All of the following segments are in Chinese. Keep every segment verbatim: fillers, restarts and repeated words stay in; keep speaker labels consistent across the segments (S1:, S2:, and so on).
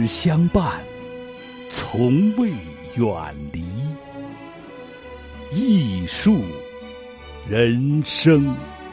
S1: 相伴，从未远离。艺术人生。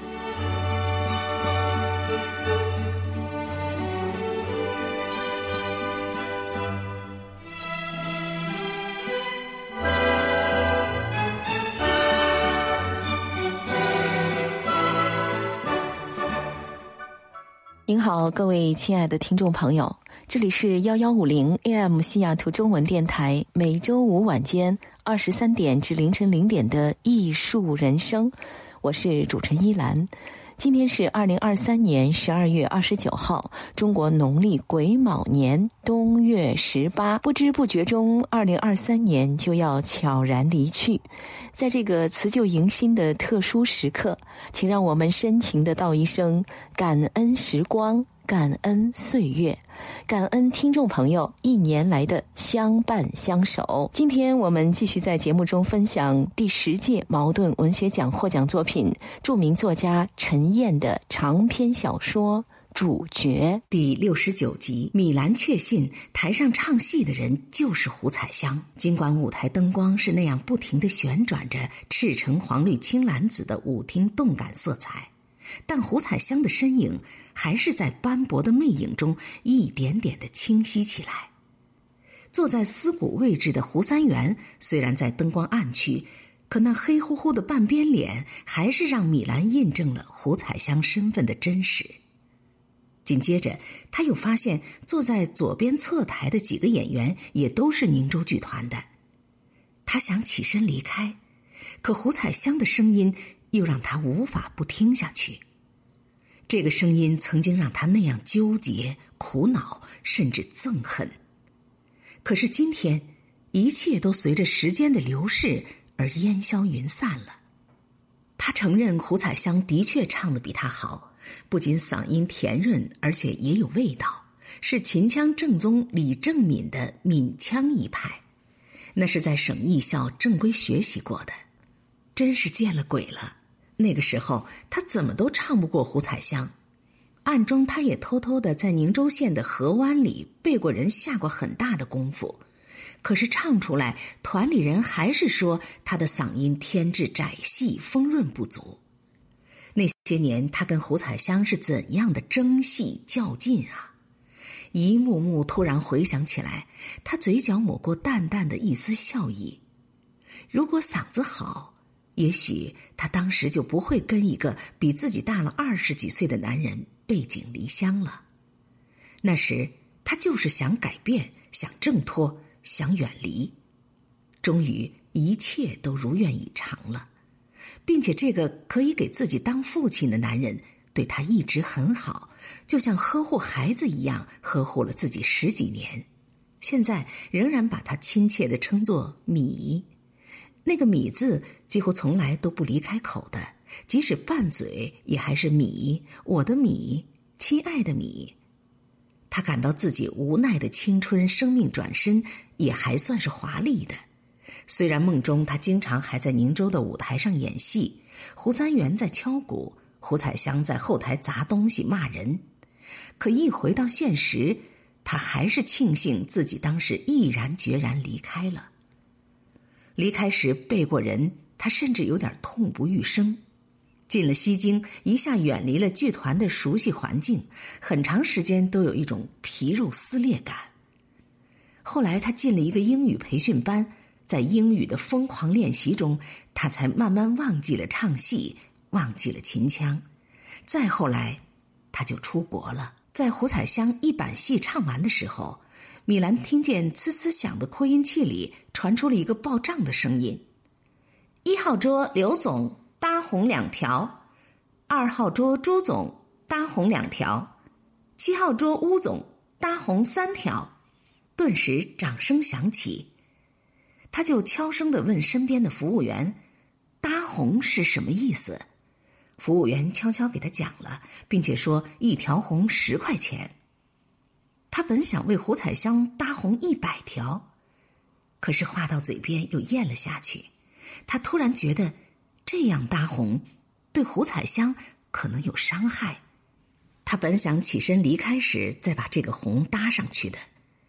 S2: 您好，各位亲爱的听众朋友，这里是一一五零 A M 西雅图中文电台，每周五晚间二十三点至凌晨零点的艺术人生，我是主持人依兰。今天是二零二三年十二月二十九号，中国农历癸卯年冬月十八。不知不觉中，二零二三年就要悄然离去。在这个辞旧迎新的特殊时刻，请让我们深情地道一声感恩时光，感恩岁月，感恩听众朋友一年来的相伴相守。今天我们继续在节目中分享第十届茅盾文学奖获奖作品，著名作家陈燕的长篇小说主角。
S3: 第六十九集，米兰确信台上唱戏的人就是胡彩香。尽管舞台灯光是那样不停地旋转着赤橙黄绿青蓝紫的舞厅动感色彩，但胡彩香的身影还是在斑驳的魅影中一点点地清晰起来。坐在思骨位置的胡三元虽然在灯光暗去，可那黑乎乎的半边脸还是让米兰印证了胡彩香身份的真实。紧接着他又发现坐在左边侧台的几个演员也都是宁州剧团的。他想起身离开，可胡彩香的声音又让他无法不听下去。这个声音曾经让他那样纠结、苦恼，甚至憎恨。可是今天，一切都随着时间的流逝而烟消云散了。他承认胡彩香的确唱得比他好，不仅嗓音甜润，而且也有味道，是秦腔正宗李正敏的闽腔一派，那是在省艺校正规学习过的。真是见了鬼了，那个时候他怎么都唱不过胡彩香。暗中他也偷偷地在宁州县的河湾里背过人，下过很大的功夫，可是唱出来，团里人还是说他的嗓音天质窄细，丰润不足。那些年他跟胡彩香是怎样的争戏较劲啊！一幕幕突然回想起来，他嘴角抹过淡淡的一丝笑意。如果嗓子好，也许他当时就不会跟一个比自己大了二十几岁的男人背井离乡了。那时他就是想改变，想挣脱，想远离。终于一切都如愿以偿了，并且这个可以给自己当父亲的男人对他一直很好，就像呵护孩子一样呵护了自己十几年，现在仍然把他亲切地称作米。那个米字几乎从来都不离开口的，即使拌嘴也还是米，我的米，亲爱的米。他感到自己无奈的青春生命转身也还算是华丽的。虽然梦中他经常还在宁州的舞台上演戏，胡三元在敲鼓，胡彩香在后台砸东西骂人，可一回到现实，他还是庆幸自己当时毅然决然离开了。离开时背过人，他甚至有点痛不欲生。进了西京，一下远离了剧团的熟悉环境，很长时间都有一种皮肉撕裂感。后来他进了一个英语培训班，在英语的疯狂练习中，他才慢慢忘记了唱戏，忘记了秦腔。再后来他就出国了。在胡彩香一板戏唱完的时候，米兰听见呲呲响的扩音器里传出了一个报账的声音：一号桌刘总搭红两条，二号桌朱总搭红两条，七号桌乌总搭红三条。顿时掌声响起，他就悄声地问身边的服务员：搭红是什么意思？服务员悄悄给他讲了，并且说一条红十块钱。他本想为胡彩香搭红一百条，可是话到嘴边又咽了下去。他突然觉得这样搭红对胡彩香可能有伤害。他本想起身离开时再把这个红搭上去的，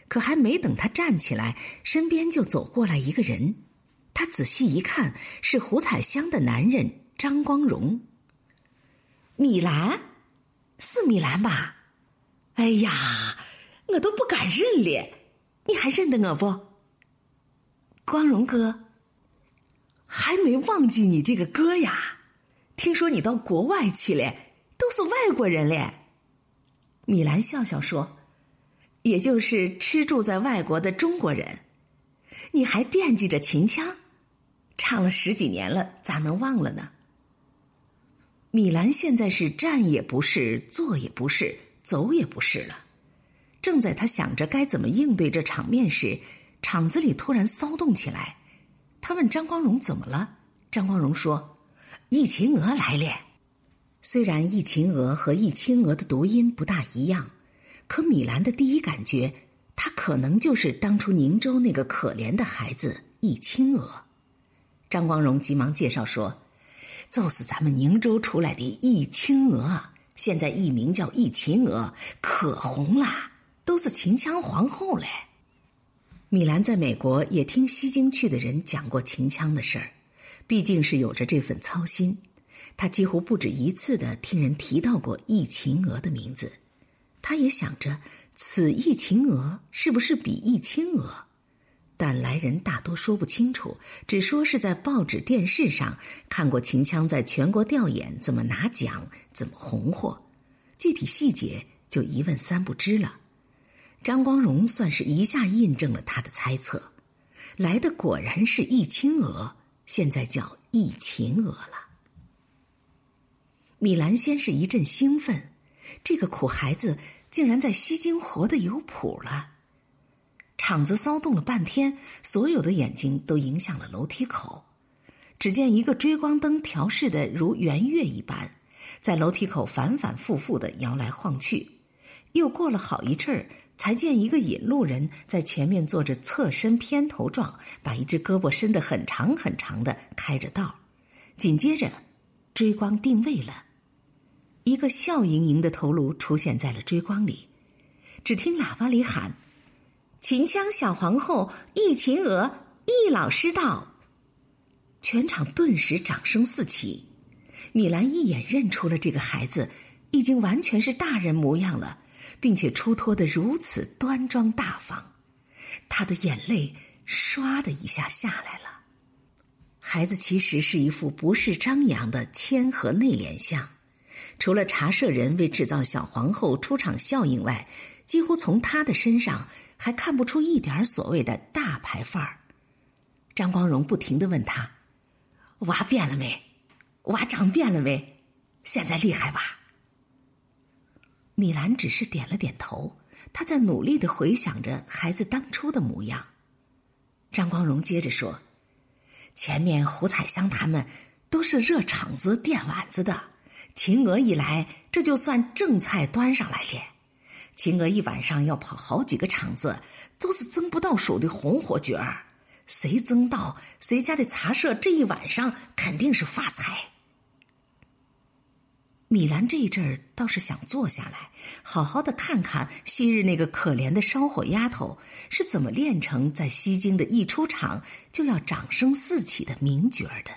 S3: 可还没等他站起来，身边就走过来一个人。他仔细一看，是胡彩香的男人张光荣。米兰，是米兰吧？哎呀，我都不敢认了，你还认得我不？光荣哥，还没忘记你这个哥呀，听说你到国外去了，都是外国人了。米兰笑笑说，也就是吃住在外国的中国人。你还惦记着秦腔，唱了十几年了，咋能忘了呢？米兰现在是站也不是，坐也不是，走也不是了。正在他想着该怎么应对这场面时，场子里突然骚动起来。他问张光荣怎么了？张光荣说，易秦娥来了。虽然易秦娥和易青娥的读音不大一样，可米兰的第一感觉，她可能就是当初宁州那个可怜的孩子易青娥。张光荣急忙介绍说，就是咱们宁州出来的易青娥，现在艺名叫易秦娥，可红啦，都是秦腔皇后嘞。米兰在美国也听西京去的人讲过秦腔的事儿，毕竟是有着这份操心，他几乎不止一次地听人提到过易秦娥的名字。他也想着此易秦娥是不是比易青娥，但来人大多说不清楚，只说是在报纸电视上看过秦腔在全国调演怎么拿奖，怎么红火，具体细节就一问三不知了。张光荣算是一下印证了他的猜测，来的果然是易青娥，现在叫易秦娥了。米兰先是一阵兴奋，这个苦孩子竟然在西京活得有谱了。场子骚动了半天，所有的眼睛都迎向了楼梯口。只见一个追光灯调试的如圆月一般，在楼梯口反反复复地摇来晃去。又过了好一阵儿，才见一个引路人在前面坐着侧身偏头状，把一只胳膊伸得很长很长的开着道。紧接着追光定位了，一个笑盈盈的头颅出现在了追光里。只听喇叭里喊，秦腔小皇后易秦娥，易老师到。全场顿时掌声四起。米兰一眼认出了这个孩子，已经完全是大人模样了，并且出脱得如此端庄大方，他的眼泪唰的一下下来了。孩子其实是一副不是张扬的谦和内敛相，除了茶社人为制造小皇后出场效应外，几乎从他的身上还看不出一点所谓的大牌范儿。张光荣不停地问他，娃变了没？娃长变了没？现在厉害吧？米兰只是点了点头，他在努力地回想着孩子当初的模样。张光荣接着说，前面胡彩香他们都是热场子垫碗子的，秦娥一来，这就算正菜端上来了。秦娥一晚上要跑好几个场子，都是争不到手的红火角儿，谁争到，谁家的茶社这一晚上肯定是发财。米兰这一阵儿倒是想坐下来，好好的看看昔日那个可怜的烧火丫头是怎么练成在西京的一出场就要掌声四起的名角的。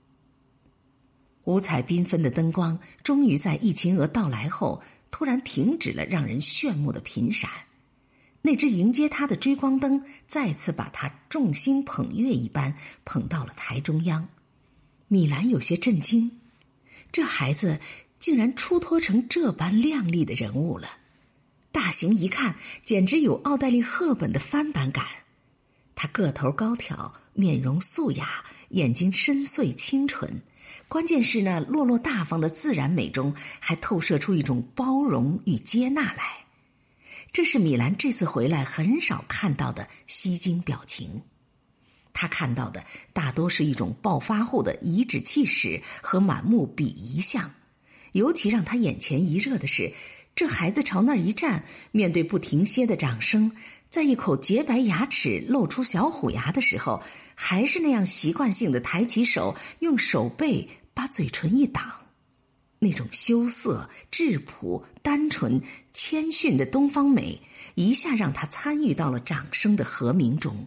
S3: 五彩缤纷的灯光终于在易秦娥到来后突然停止了让人炫目的频闪，那只迎接他的追光灯再次把他众星捧月一般捧到了台中央。米兰有些震惊，这孩子竟然出脱成这般亮丽的人物了，大型一看简直有奥黛丽·赫本的翻版感。他个头高挑，面容素雅，眼睛深邃清纯，关键是那落落大方的自然美中还透射出一种包容与接纳来。这是米兰这次回来很少看到的西京表情。他看到的大多是一种暴发户的颐指气使和满目鄙夷相。尤其让他眼前一热的是，这孩子朝那儿一站，面对不停歇的掌声，在一口洁白牙齿露出小虎牙的时候，还是那样习惯性的抬起手，用手背把嘴唇一挡。那种羞涩、质朴、单纯、谦逊的东方美， 一下让他参与到了掌声的和鸣中。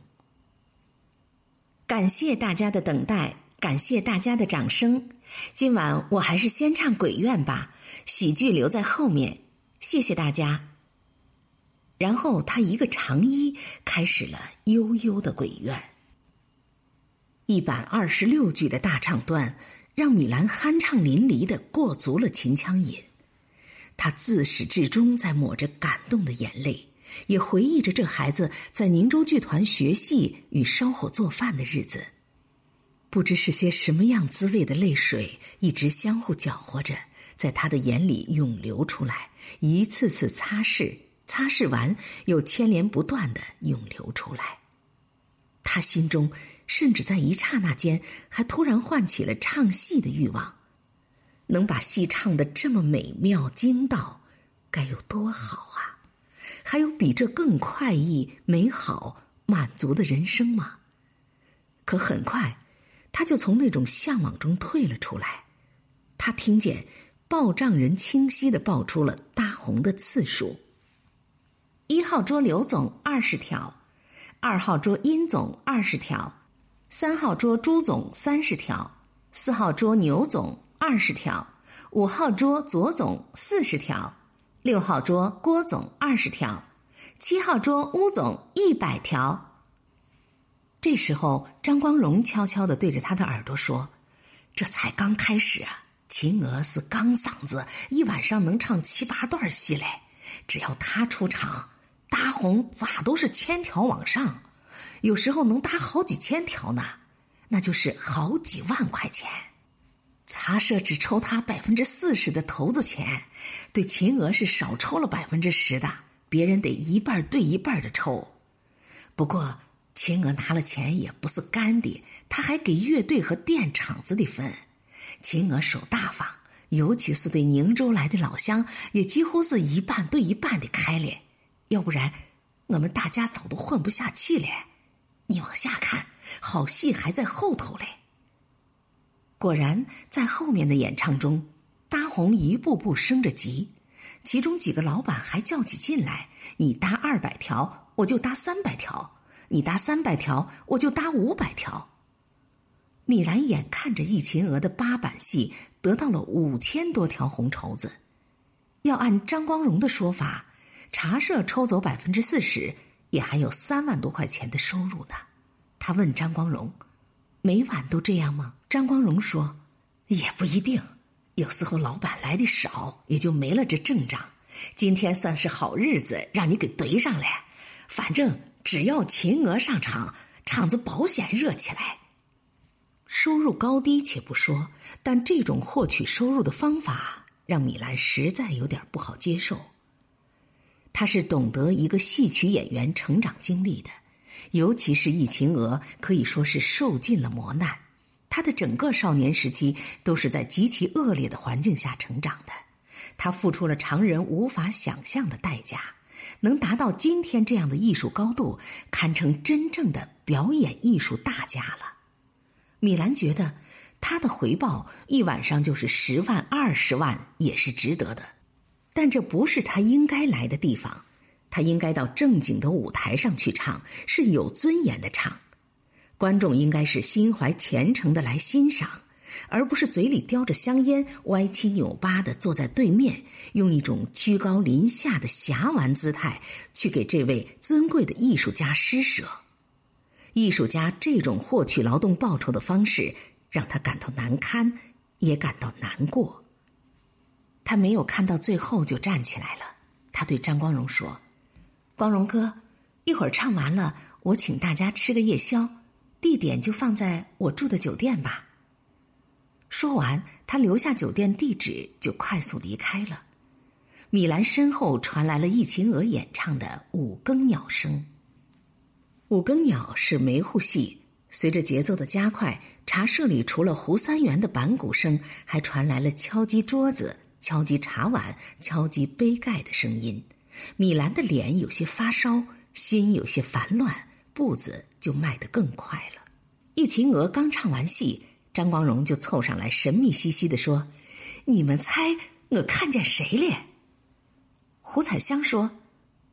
S3: 感谢大家的等待，感谢大家的掌声。今晚我还是先唱鬼怨吧，喜剧留在后面，谢谢大家。然后他一个长揖，开始了悠悠的鬼怨。一板二十六句的大唱段，让米兰酣畅淋漓地过足了秦腔瘾。他自始至终在抹着感动的眼泪，也回忆着这孩子在宁州剧团学戏与烧火做饭的日子。不知是些什么样滋味的泪水，一直相互搅和着，在他的眼里涌流出来，一次次擦拭，擦拭完又牵连不断地涌流出来。他心中甚至在一刹那间还突然唤起了唱戏的欲望。能把戏唱得这么美妙精到，该有多好啊！还有比这更快意、美好、满足的人生吗？可很快他就从那种向往中退了出来。他听见报账人清晰地报出了搭红的次数：一号桌刘总二十条，二号桌殷总二十条，三号桌朱总三十条，四号桌牛总二十条，五号桌左总四十条，六号桌郭总二十条，七号桌乌总一百条。这时候张光荣悄悄地对着他的耳朵说：这才刚开始啊，秦娥是钢嗓子，一晚上能唱七八段戏嘞，只要他出场，搭红咋都是千条往上，有时候能搭好几千条呢，那就是好几万块钱。茶社只抽他百分之四十的投子钱，对秦娥是少抽了百分之十的，别人得一半对一半的抽。不过秦娥拿了钱也不是干的，他还给乐队和店厂子的分。秦娥手大方，尤其是对宁州来的老乡，也几乎是一半对一半的开咧，要不然我们大家早都混不下去了。你往下看，好戏还在后头嘞。果然在后面的演唱中，搭红一步步升着级，其中几个老板还较起劲来，你搭二百条我就搭三百条，你搭三百条我就搭五百条。米兰眼看着易秦娥的八板戏得到了五千多条红绸子，要按张光荣的说法，茶社抽走百分之四十，也还有三万多块钱的收入呢。他问张光荣：每晚都这样吗？张光荣说：也不一定，有时候老板来的少，也就没了这阵仗。今天算是好日子，让你给怼上来。反正只要秦娥上场，场子保险热起来。收入高低且不说，但这种获取收入的方法让米兰实在有点不好接受。他是懂得一个戏曲演员成长经历的，尤其是易秦娥可以说是受尽了磨难，她的整个少年时期都是在极其恶劣的环境下成长的，她付出了常人无法想象的代价，能达到今天这样的艺术高度，堪称真正的表演艺术大家了。米兰觉得他的回报一晚上就是十万二十万也是值得的，但这不是他应该来的地方，他应该到正经的舞台上去唱，是有尊严的唱。观众应该是心怀虔诚的来欣赏，而不是嘴里叼着香烟歪七扭八的坐在对面，用一种居高临下的侠玩姿态去给这位尊贵的艺术家施舍。艺术家这种获取劳动报酬的方式让他感到难堪，也感到难过。他没有看到最后就站起来了，他对张光荣说：光荣哥，一会儿唱完了，我请大家吃个夜宵，地点就放在我住的酒店吧。说完，他留下酒店地址就快速离开了。米兰身后传来了易秦娥演唱的五更鸟声。五更鸟是梅户戏，随着节奏的加快，茶社里除了胡三元的板鼓声，还传来了敲击桌子、敲击茶碗、敲击杯盖的声音。米兰的脸有些发烧，心有些烦乱，步子就迈得更快了。易秦娥刚唱完戏，张光荣就凑上来神秘兮兮地说：你们猜我看见谁了？胡彩香说：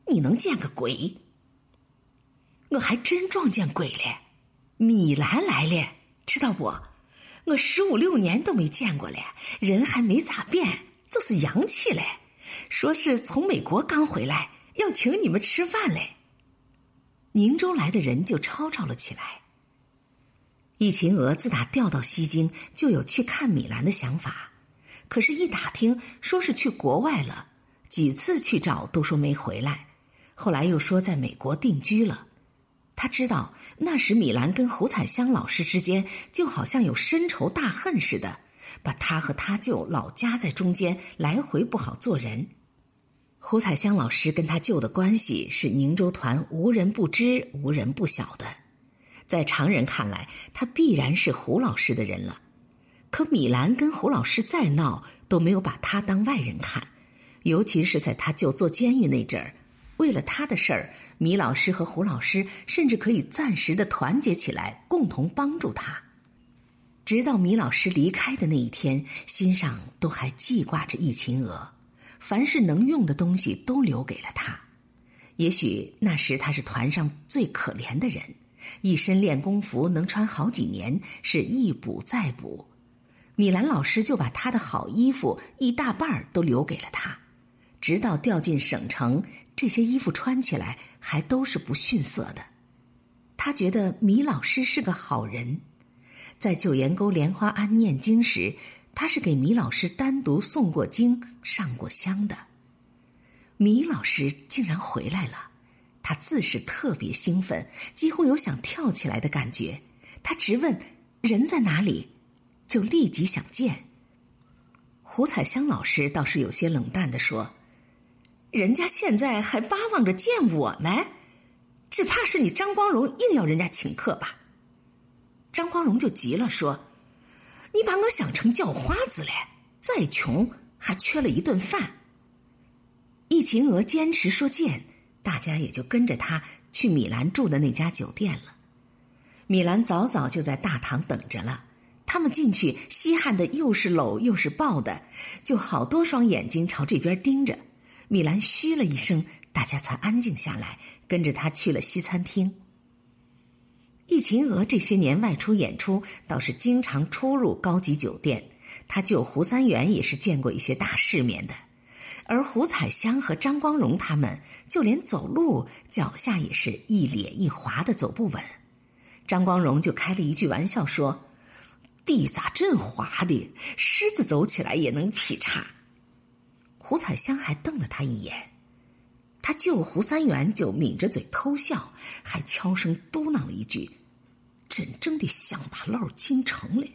S3: 你能见个鬼？我还真撞见鬼了，米兰来了，知道不？我十五六年都没见过了，人还没咋变，就是洋气了。说是从美国刚回来，要请你们吃饭嘞。宁州来的人就吵吵了起来。易秦娥自打调到西京，就有去看米兰的想法，可是一打听，说是去国外了，几次去找都说没回来，后来又说在美国定居了。他知道那时米兰跟胡彩香老师之间就好像有深仇大恨似的，把他和他舅老夹在中间，来回不好做人。胡彩香老师跟他舅的关系是宁州团无人不知无人不晓的，在常人看来他必然是胡老师的人了。可米兰跟胡老师再闹都没有把他当外人看，尤其是在他舅坐监狱那阵儿，为了他的事儿，米老师和胡老师甚至可以暂时的团结起来，共同帮助他。直到米老师离开的那一天，心上都还记挂着易秦娥，凡是能用的东西都留给了他。也许那时他是团上最可怜的人，一身练功服能穿好几年，是一补再补。米兰老师就把他的好衣服一大半都留给了他，直到调进省城，这些衣服穿起来还都是不逊色的。他觉得米老师是个好人。在九岩沟莲花庵念经时，他是给米老师单独诵过经、上过香的。米老师竟然回来了，他自是特别兴奋，几乎有想跳起来的感觉。他直问人在哪里，就立即想见。胡彩香老师倒是有些冷淡地说，人家现在还巴望着见我们，只怕是你张光荣硬要人家请客吧。张光荣就急了，说，你把我想成叫花子了，再穷还缺了一顿饭。易秦娥坚持说见，大家也就跟着他去米兰住的那家酒店了。米兰早早就在大堂等着了，他们进去稀罕的又是搂又是抱的，就好多双眼睛朝这边盯着。米兰嘘了一声，大家才安静下来，跟着他去了西餐厅。易秦娥这些年外出演出，倒是经常出入高级酒店，他舅胡三元也是见过一些大世面的。而胡彩香和张光荣他们，就连走路脚下也是一咧一滑的，走不稳。张光荣就开了一句玩笑说，地咋真滑的，狮子走起来也能劈叉。胡彩香还瞪了他一眼，他舅胡三元就抿着嘴偷笑，还悄声嘟囔了一句，真正的乡巴佬进城了。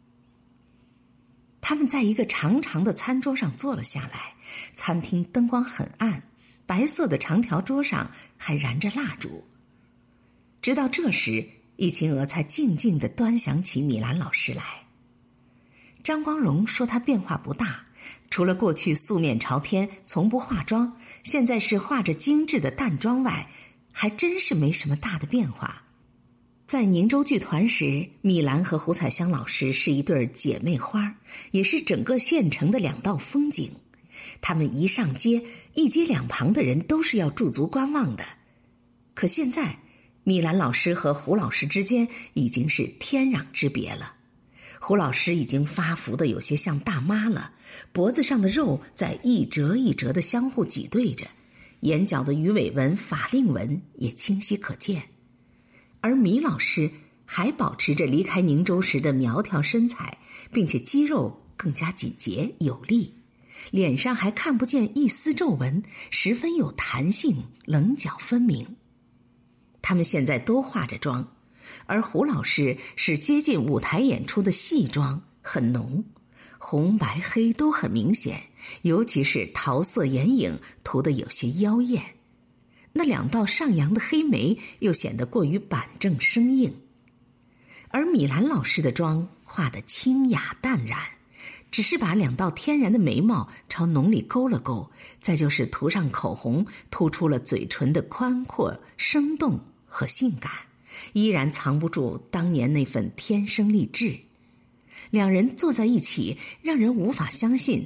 S3: 他们在一个长长的餐桌上坐了下来，餐厅灯光很暗，白色的长条桌上还燃着蜡烛。直到这时，易秦娥才静静地端详起米兰老师来。张光荣说他变化不大，除了过去素面朝天从不化妆，现在是化着精致的淡妆外，还真是没什么大的变化。在宁州剧团时，米兰和胡彩香老师是一对姐妹花，也是整个县城的两道风景。他们一上街，一街两旁的人都是要驻足观望的。可现在，米兰老师和胡老师之间已经是天壤之别了。胡老师已经发福的有些像大妈了，脖子上的肉在一折一折的相互挤兑着，眼角的鱼尾纹、法令纹也清晰可见。而米老师还保持着离开宁州时的苗条身材，并且肌肉更加紧结有力，脸上还看不见一丝皱纹，十分有弹性，棱角分明。他们现在都化着妆，而胡老师是接近舞台演出的戏妆，很浓，红白黑都很明显，尤其是桃色眼影涂得有些妖艳，那两道上扬的黑眉又显得过于板正生硬。而米兰老师的妆画得清雅淡然，只是把两道天然的眉毛朝浓里勾了勾，再就是涂上口红，突出了嘴唇的宽阔、生动和性感，依然藏不住当年那份天生丽质。两人坐在一起，让人无法相信，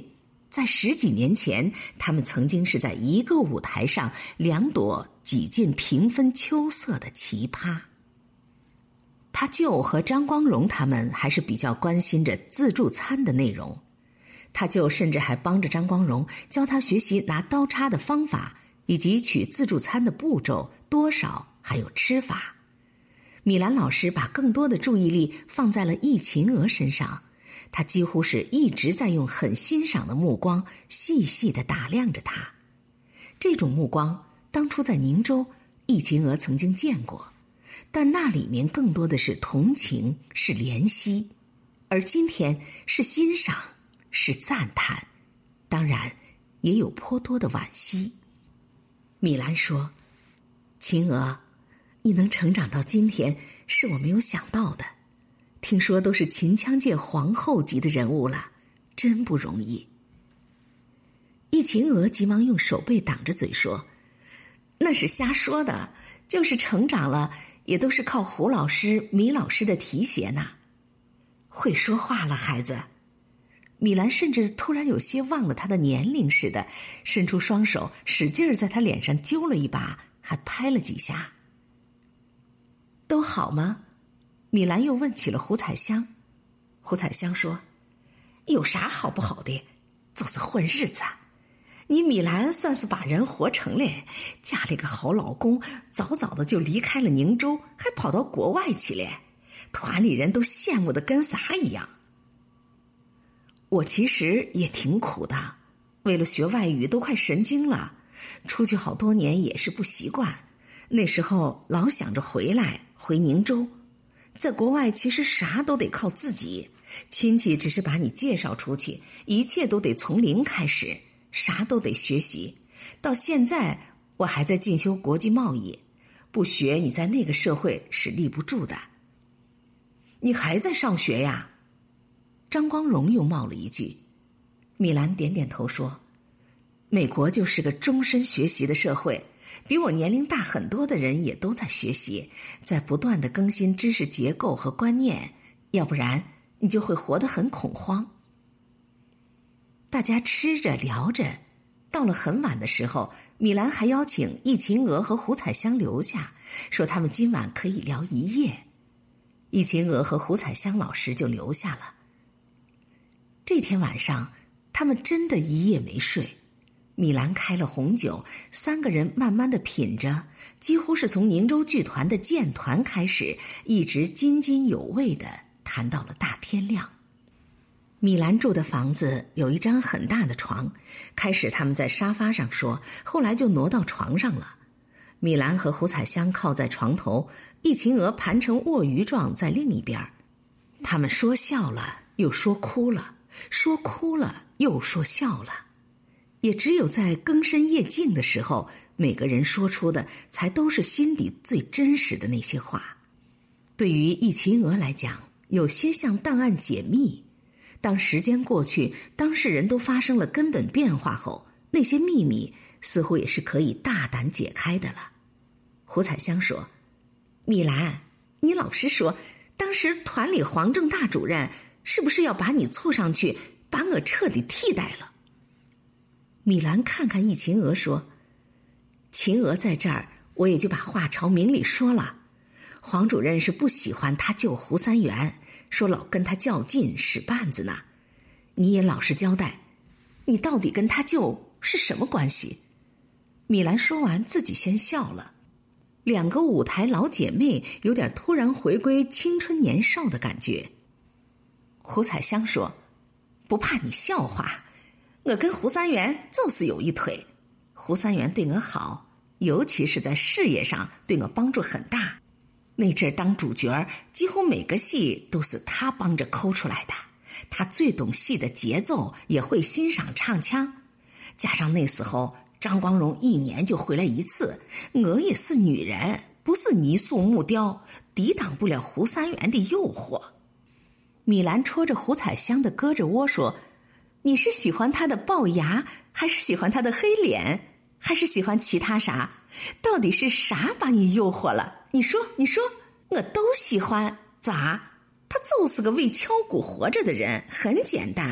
S3: 在十几年前，他们曾经是在一个舞台上两朵几近平分秋色的奇葩。他舅和张光荣他们还是比较关心着自助餐的内容，他舅甚至还帮着张光荣教他学习拿刀叉的方法，以及取自助餐的步骤、多少还有吃法。米兰老师把更多的注意力放在了易秦娥身上，他几乎是一直在用很欣赏的目光细细地打量着他。这种目光当初在宁州，易秦娥曾经见过，但那里面更多的是同情，是怜惜，而今天是欣赏，是赞叹，当然也有颇多的惋惜。米兰说：“秦娥，你能成长到今天，是我没有想到的。听说都是秦腔界皇后级的人物了，真不容易。”易秦娥急忙用手背挡着嘴说：“那是瞎说的，就是成长了，也都是靠胡老师、米老师的提携呢。”会说话了，孩子。米兰甚至突然有些忘了他的年龄似的，伸出双手使劲儿在他脸上揪了一把，还拍了几下。都好吗？米兰又问起了胡彩香。胡彩香说：“有啥好不好的，就是混日子。你米兰算是把人活成了，嫁了个好老公，早早的就离开了宁州，还跑到国外去了，团里人都羡慕的跟啥一样。我其实也挺苦的，为了学外语都快神经了，出去好多年也是不习惯，那时候老想着回来回宁州。在国外其实啥都得靠自己，亲戚只是把你介绍出去，一切都得从零开始，啥都得学习。到现在我还在进修国际贸易，不学你在那个社会是立不住的。”“你还在上学呀？”张光荣又冒了一句。米兰点点头说：“美国就是个终身学习的社会，比我年龄大很多的人也都在学习，在不断的更新知识结构和观念，要不然你就会活得很恐慌。”大家吃着聊着，到了很晚的时候，米兰还邀请易秦娥和胡彩香留下，说他们今晚可以聊一夜。易秦娥和胡彩香老师就留下了。这天晚上，他们真的一夜没睡。米兰开了红酒，三个人慢慢的品着，几乎是从宁州剧团的建团开始，一直津津有味的谈到了大天亮。米兰住的房子有一张很大的床，开始他们在沙发上说，后来就挪到床上了。米兰和胡彩香靠在床头，易秦娥盘成卧鱼状在另一边。他们说笑了，又说哭了，说哭了，又说笑了。也只有在更深夜静的时候，每个人说出的才都是心底最真实的那些话。对于易秦娥来讲，有些像档案解密。当时间过去，当事人都发生了根本变化后，那些秘密似乎也是可以大胆解开的了。胡彩香说：“米兰，你老实说，当时团里黄正大主任是不是要把你凑上去，把我彻底替代了？”米兰看看易秦娥说：“秦娥在这儿，我也就把话朝明里说了。黄主任是不喜欢他舅胡三元，说老跟他较劲使绊子呢。你也老实交代，你到底跟他舅是什么关系？”米兰说完自己先笑了。两个舞台老姐妹有点突然回归青春年少的感觉。胡彩香说：“不怕你笑话，我跟胡三元就是有一腿。胡三元对我好，尤其是在事业上对我帮助很大。那阵儿当主角，几乎每个戏都是他帮着抠出来的。他最懂戏的节奏，也会欣赏唱腔。加上那时候张光荣一年就回来一次，我也是女人，不是泥塑木雕，抵挡不了胡三元的诱惑。”米兰戳着胡彩香的胳肢窝说：“你是喜欢他的龅牙，还是喜欢他的黑脸，还是喜欢其他啥？到底是啥把你诱惑了？你说你说，我都喜欢。咋？他就是个为敲鼓活着的人，很简单。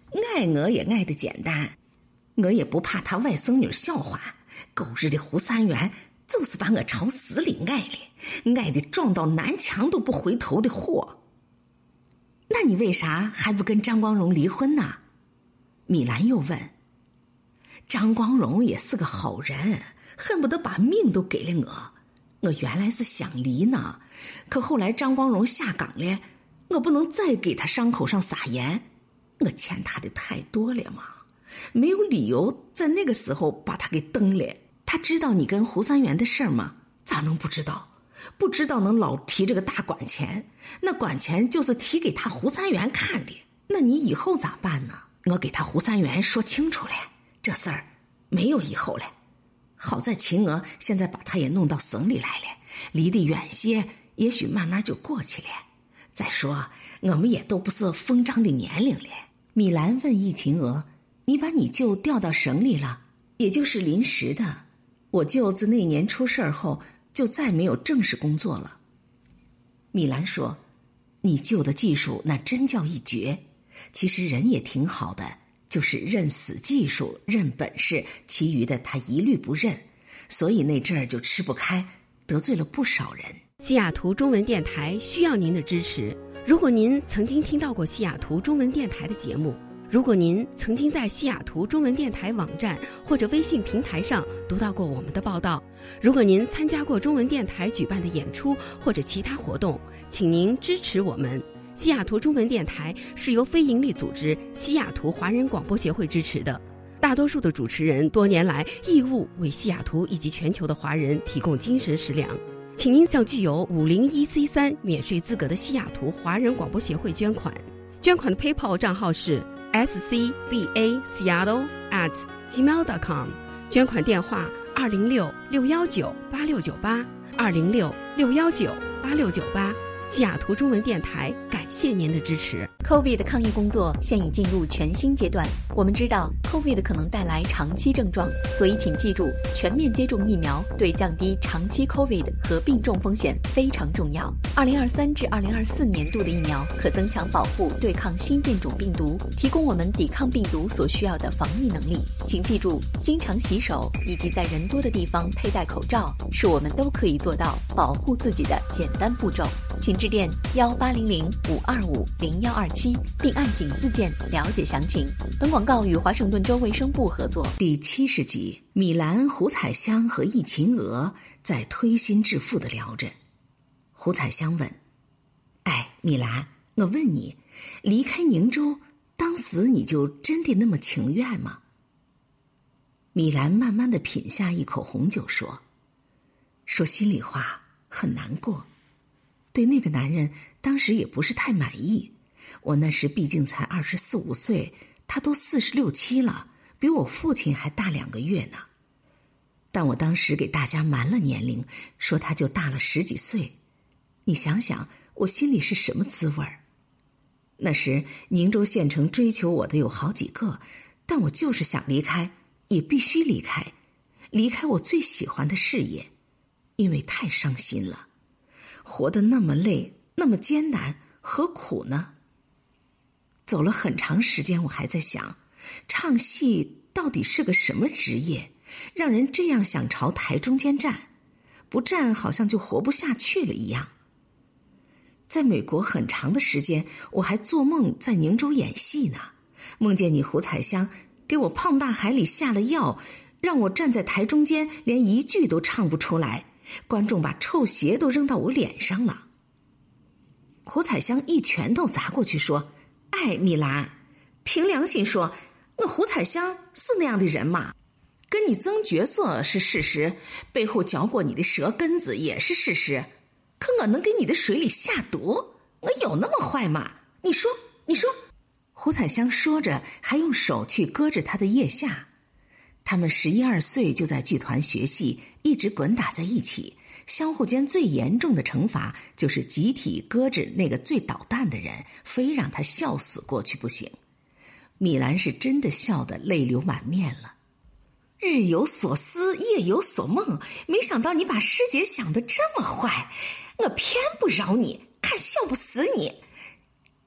S3: 爱我也爱得简单，我也不怕他外甥女笑话。狗日的胡三元就是把我朝死里爱了，爱得撞到南墙都不回头的货。那你为啥还不跟张光荣离婚呢？米兰又问。张光荣也是个好人，恨不得把命都给了我。我原来是想离呢，可后来张光荣下岗了，我不能再给他伤口上撒盐，我欠他的太多了嘛，没有理由在那个时候把他给蹬了。他知道你跟胡三元的事儿吗？咋能不知道？不知道能老提这个大管钱，那管钱就是提给他胡三元看的。那你以后咋办呢？我给他胡三元说清楚了，这事儿没有以后了。好在秦娥现在把他也弄到省里来了，离得远些，也许慢慢就过去了。再说我们也都不是疯张的年龄了。米兰问易秦娥，你把你舅调到省里了？也就是临时的，我舅自那年出事后就再没有正式工作了。米兰说，你舅的技术那真叫一绝，其实人也挺好的，就是认死技术认本事，其余的他一律不认，所以那阵儿就吃不开，得罪了不少人。
S4: 西雅图中文电台需要您的支持。如果您曾经听到过西雅图中文电台的节目，如果您曾经在西雅图中文电台网站或者微信平台上读到过我们的报道，如果您参加过中文电台举办的演出或者其他活动，请您支持我们。西雅图中文电台是由非营利组织西雅图华人广播协会支持的，大多数的主持人多年来义务为西雅图以及全球的华人提供精神食粮。请您向具有五零一 C 三免税资格的西雅图华人广播协会捐款，捐款的 PayPal 账号是 s c b a seattle at gmail dot com， 捐款电话二零六六幺九八六九八二零六六幺九八六九八。西雅图中文电台感谢您的支持。
S5: COVID 的抗疫工作现已进入全新阶段，我们知道 COVID 可能带来长期症状，所以请记住，全面接种疫苗对降低长期 COVID 和病重风险非常重要。二零二三至二零二四年度的疫苗可增强保护对抗新变种病毒，提供我们抵抗病毒所需要的防疫能力。请记住，经常洗手以及在人多的地方佩戴口罩，是我们都可以做到保护自己的简单步骤。请致电幺八零零五二五零幺二七，并按井字键了解详情。本广告与华盛顿州卫生部合作。
S3: 第七十集，米兰、胡彩香和易秦娥在推心置腹地聊着。胡彩香问：“哎，米兰，我问你，离开宁州，当时你就真的那么情愿吗？”米兰慢慢地品下一口红酒，说：“说心里话，很难过。对那个男人当时也不是太满意，我那时毕竟才二十四五岁，他都四十六七了，比我父亲还大两个月呢。但我当时给大家瞒了年龄，说他就大了十几岁。你想想，我心里是什么滋味儿？那时宁州县城追求我的有好几个，但我就是想离开，也必须离开，离开我最喜欢的事业，因为太伤心了。活得那么累，那么艰难，何苦呢？走了很长时间，我还在想，唱戏到底是个什么职业，让人这样想朝台中间站，不站好像就活不下去了一样。在美国很长的时间，我还做梦在宁州演戏呢，梦见你胡彩香给我胖大海里下了药，让我站在台中间连一句都唱不出来，观众把臭鞋都扔到我脸上了。胡彩香一拳头砸过去说：“哎，米兰，凭良心说，我胡彩香是那样的人吗？跟你争角色是事实，背后嚼过你的舌根子也是事实，可我能给你的水里下毒，我有那么坏吗？你说，你说。”胡彩香说着，还用手去割着他的腋下。他们十一二岁就在剧团学戏，一直滚打在一起，相互间最严重的惩罚就是集体搁置那个最捣蛋的人，非让他笑死过去不行。米兰是真的笑得泪流满面了。日有所思，夜有所梦，没想到你把师姐想得这么坏，我偏不饶你，看笑不死你。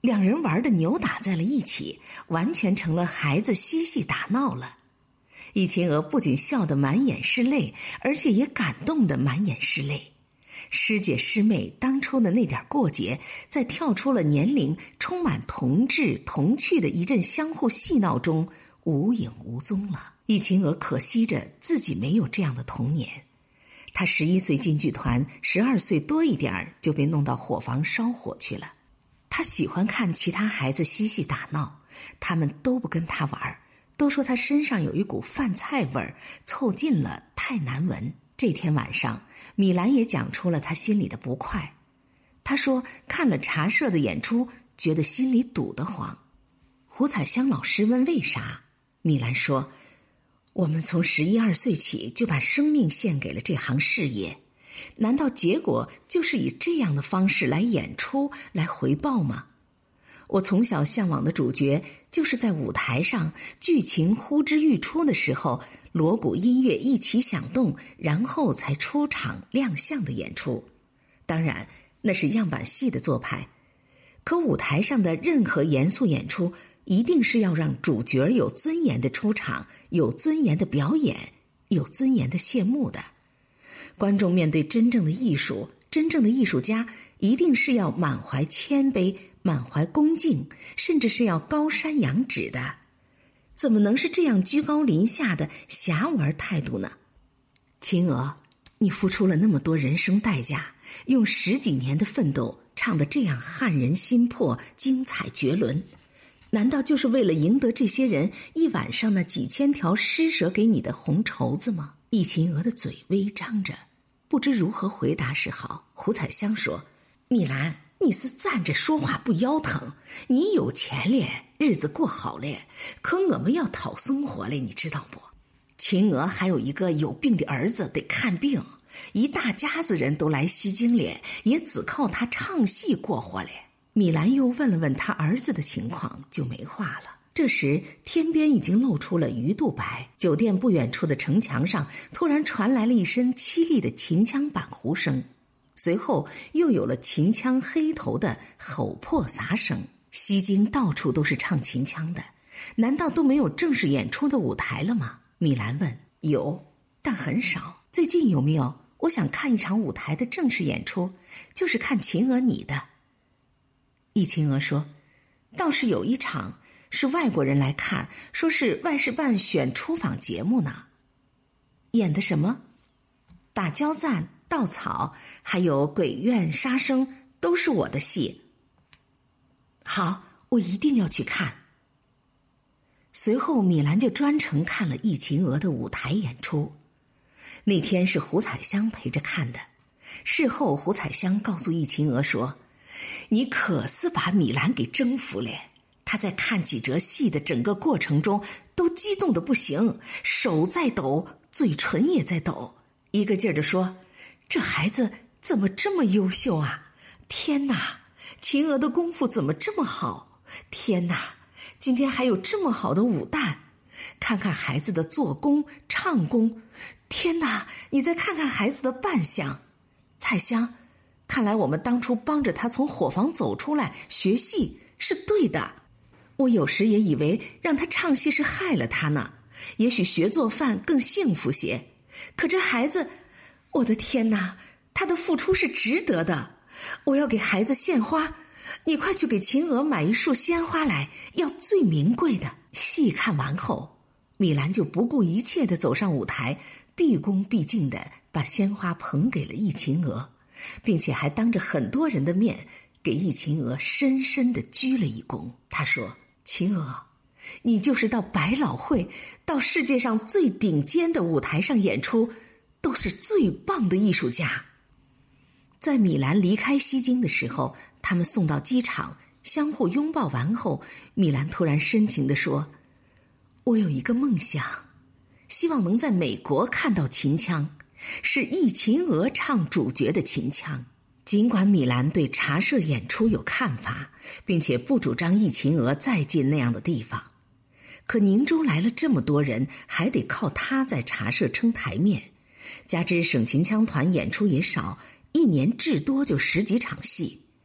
S3: 两人玩的扭打在了一起，完全成了孩子嬉戏打闹了。易秦娥不仅笑得满眼是泪，而且也感动得满眼是泪。师姐师妹当初的那点过节，在跳出了年龄充满童稚童趣的一阵相互戏闹中无影无踪了。易秦娥可惜着自己没有这样的童年。她十一岁进剧团，十二岁多一点就被弄到伙房烧火去了。她喜欢看其他孩子嬉戏打闹，他们都不跟她玩，都说她身上有一股饭菜味儿，凑近了太难闻。这天晚上，米兰也讲出了她心里的不快。她说看了茶社的演出，觉得心里堵得慌。胡彩香老师问为啥，米兰说，我们从十一二岁起就把生命献给了这行事业，难道结果就是以这样的方式来演出来回报吗？我从小向往的主角就是在舞台上剧情呼之欲出的时候，锣鼓音乐一起响动，然后才出场亮相的演出。当然那是样板戏的做派，可舞台上的任何严肃演出一定是要让主角有尊严的出场，有尊严的表演，有尊严的谢幕的。观众面对真正的艺术，真正的艺术家一定是要满怀谦卑，满怀恭敬，甚至是要高山仰止的。怎么能是这样居高临下的侠玩态度呢？秦娥，你付出了那么多人生代价，用十几年的奋斗唱得这样撼人心魄，精彩绝伦，难道就是为了赢得这些人一晚上那几千条施舍给你的红绸子吗？易秦娥的嘴微张着，不知如何回答是好。胡彩香说，米兰，你是站着说话不腰疼，你有钱咧，日子过好咧，可我们要讨生活嘞，你知道不？秦娥还有一个有病的儿子得看病，一大家子人都来西京咧，也只靠他唱戏过活咧。米兰又问了问他儿子的情况，就没话了。这时天边已经露出了鱼肚白，酒店不远处的城墙上突然传来了一声凄厉的秦腔板胡声，随后又有了秦腔黑头的吼破撒声。西京到处都是唱秦腔的，难道都没有正式演出的舞台了吗？米兰问。有，但很少。最近有没有？我想看一场舞台的正式演出，就是看秦娥你的。易秦娥说，倒是有一场是外国人来看，说是外事办选出访节目呢。演的什么？打交赞、稻草，还有鬼怨杀生，都是我的戏。好，我一定要去看。随后米兰就专程看了易秦娥的舞台演出。那天是胡彩香陪着看的。事后胡彩香告诉易秦娥说，你可是把米兰给征服了，他在看几折戏的整个过程中都激动得不行，手在抖，嘴唇也在抖，一个劲儿地说，这孩子怎么这么优秀啊，天哪，秦娥的功夫怎么这么好，天哪，今天还有这么好的舞旦，看看孩子的做工唱功，天哪，你再看看孩子的扮相。彩香，看来我们当初帮着他从伙房走出来学戏是对的，我有时也以为让他唱戏是害了他呢，也许学做饭更幸福些，可这孩子，我的天哪，他的付出是值得的。我要给孩子献花，你快去给秦娥买一束鲜花来，要最名贵的。戏看完后，米兰就不顾一切地走上舞台，毕恭毕敬地把鲜花捧给了易秦娥，并且还当着很多人的面给易秦娥深深地鞠了一躬。他说，秦娥，你就是到百老汇，到世界上最顶尖的舞台上演出，都是最棒的艺术家。在米兰离开西京的时候，他们送到机场，相互拥抱完后，米兰突然深情地说，我有一个梦想，希望能在美国看到秦腔，是易秦娥唱主角的秦腔。尽管米兰对茶社演出有看法，并且不主张易秦娥再进那样的地方，可宁州来了这么多人，还得靠他在茶社撑台面，加之省秦腔团演出也少，一年至多就十几场戏，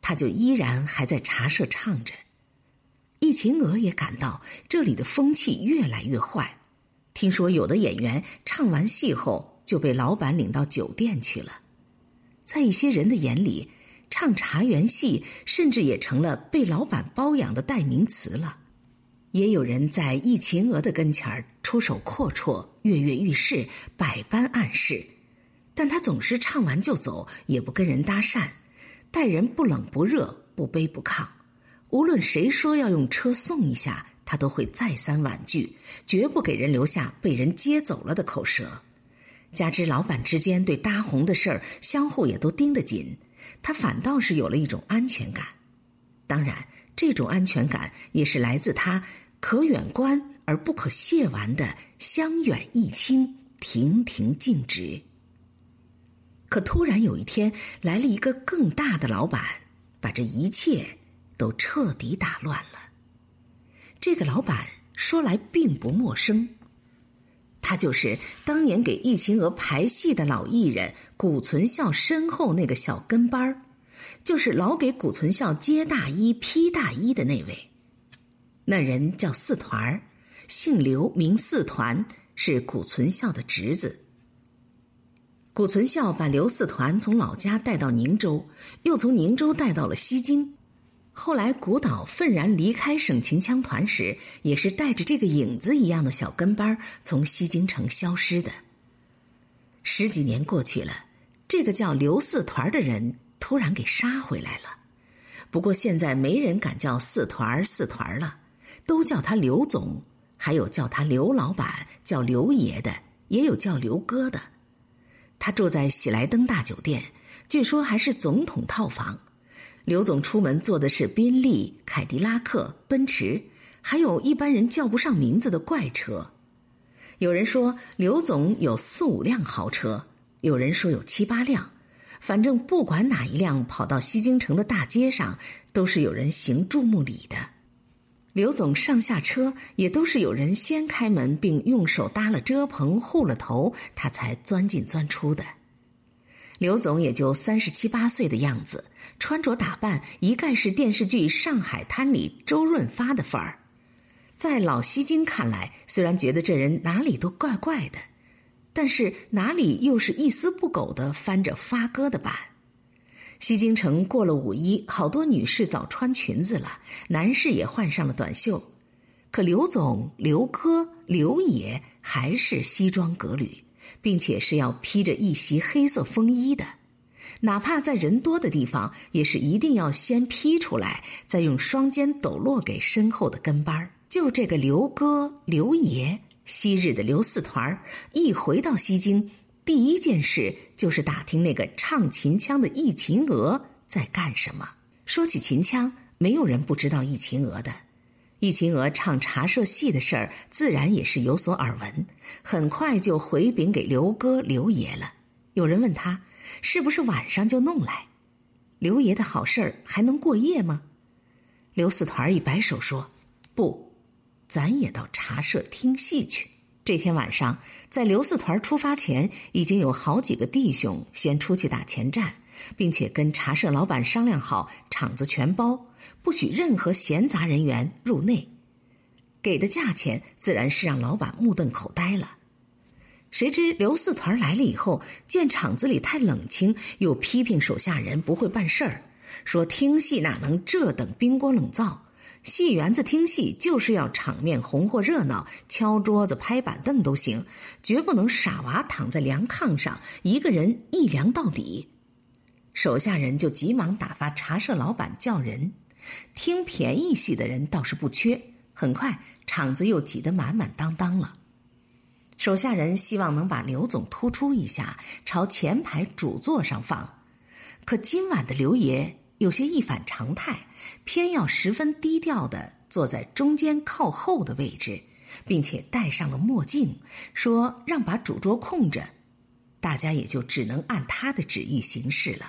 S3: 他就依然还在茶社唱着。易秦娥也感到这里的风气越来越坏，听说有的演员唱完戏后就被老板领到酒店去了。在一些人的眼里，唱茶园戏甚至也成了被老板包养的代名词了。也有人在易秦娥的跟前出手阔绰，跃跃欲试，百般暗示，但他总是唱完就走，也不跟人搭讪，待人不冷不热，不卑不亢。无论谁说要用车送一下，他都会再三婉拒，绝不给人留下被人接走了的口舌。加之老板之间对搭红的事儿相互也都盯得紧，他反倒是有了一种安全感。当然，这种安全感也是来自他可远观而不可亵玩的香远益清，亭亭净植。可突然有一天来了一个更大的老板，把这一切都彻底打乱了。这个老板说来并不陌生，他就是当年给易秦娥排戏的老艺人谷存孝身后那个小跟班儿，就是老给谷存孝接大衣披大衣的那位。那人叫四团儿，姓刘名四团，是谷存孝的侄子。谷存孝把刘四团从老家带到宁州，又从宁州带到了西京。后来谷导愤然离开省秦腔团时，也是带着这个影子一样的小跟班从西京城消失的。十几年过去了，这个叫刘四团的人突然给杀回来了。不过现在没人敢叫四团四团了，都叫他刘总，还有叫他刘老板，叫刘爷的，也有叫刘哥的。他住在喜来登大酒店，据说还是总统套房。刘总出门坐的是宾利、凯迪拉克、奔驰，还有一般人叫不上名字的怪车。有人说刘总有四五辆豪车，有人说有七八辆，反正不管哪一辆跑到西京城的大街上，都是有人行注目礼的。刘总上下车也都是有人先开门，并用手搭了遮棚护了头，他才钻进钻出的。刘总也就三十七八岁的样子，穿着打扮一概是电视剧《上海滩》里周润发的范儿。在老西京看来，虽然觉得这人哪里都怪怪的，但是哪里又是一丝不苟地翻着发哥的版。西京城过了五一，好多女士早穿裙子了，男士也换上了短袖。可刘总、刘哥、刘爷还是西装革履，并且是要披着一袭黑色风衣的。哪怕在人多的地方，也是一定要先披出来，再用双肩抖落给身后的跟班。就这个刘哥、刘爷，昔日的刘四团，一回到西京，第一件事就是打听那个唱秦腔的易秦娥在干什么。说起秦腔，没有人不知道易秦娥的。易秦娥唱茶社戏的事儿，自然也是有所耳闻，很快就回禀给刘哥、刘爷了。有人问他，是不是晚上就弄来？刘爷的好事儿还能过夜吗？刘四团一摆手说，不，咱也到茶社听戏去。这天晚上，在刘四团出发前，已经有好几个弟兄先出去打前站，并且跟茶社老板商量好，场子全包，不许任何闲杂人员入内。给的价钱自然是让老板目瞪口呆了。谁知刘四团来了以后，见场子里太冷清，又批评手下人不会办事儿，说听戏哪能这等冰锅冷灶，戏园子听戏就是要场面红火热闹，敲桌子拍板凳都行，绝不能傻娃躺在凉炕上，一个人一凉到底。手下人就急忙打发茶社老板叫人，听便宜戏的人倒是不缺，很快场子又挤得满满当当了。手下人希望能把刘总突出一下，朝前排主座上放，可今晚的刘爷有些一反常态，偏要十分低调地坐在中间靠后的位置，并且戴上了墨镜，说让把主桌空着，大家也就只能按他的旨意行事了。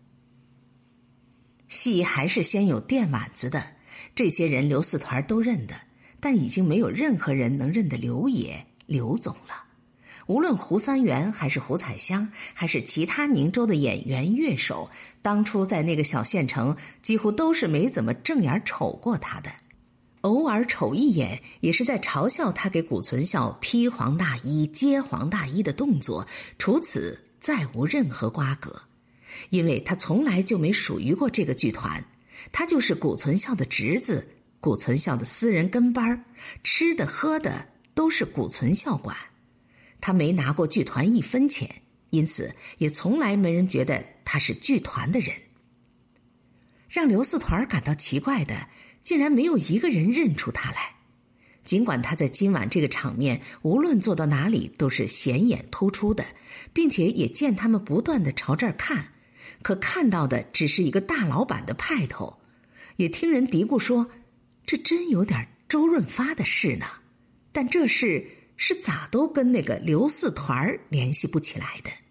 S3: 戏还是先有垫碗子的，这些人刘四团都认得，但已经没有任何人能认得刘爷、刘总了。 无论胡三元还是胡彩香，还是其他宁州的演员乐手，当初在那个小县城几乎都是没怎么正眼瞅过他的，偶尔瞅一眼也是在嘲笑他给古存孝披黄大衣揭黄大衣的动作，除此再无任何瓜葛。因为他从来就没属于过这个剧团，他就是古存孝的侄子，古存孝的私人跟班，吃的喝的都是古存孝管。他没拿过剧团一分钱，因此也从来没人觉得他是剧团的人。让刘四团感到奇怪的，竟然没有一个人认出他来。尽管他在今晚这个场面无论坐到哪里都是显眼突出的，并且也见他们不断地朝这儿看，可看到的只是一个大老板的派头，也听人嘀咕说，这真有点周润发的事呢。但这事是咋都跟那个刘四团联系不起来的。